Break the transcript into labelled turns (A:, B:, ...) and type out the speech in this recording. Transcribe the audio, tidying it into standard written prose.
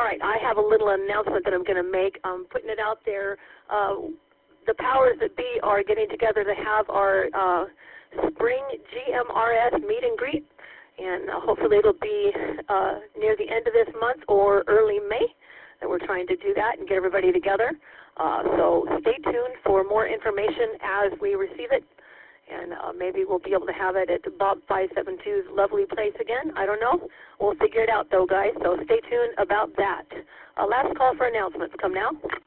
A: right, I have a little announcement that I'm going to make. I'm putting it out there. The powers that be are getting together to have our spring GMRS meet and greet, and hopefully it'll be near the end of this month or early May that we're trying to do that and get everybody together. So stay tuned for more information as we receive it, and maybe we'll be able to have it at Bob 572's lovely place again. I don't know. We'll figure it out, though, guys, so stay tuned about that. Last call for announcements. Come now.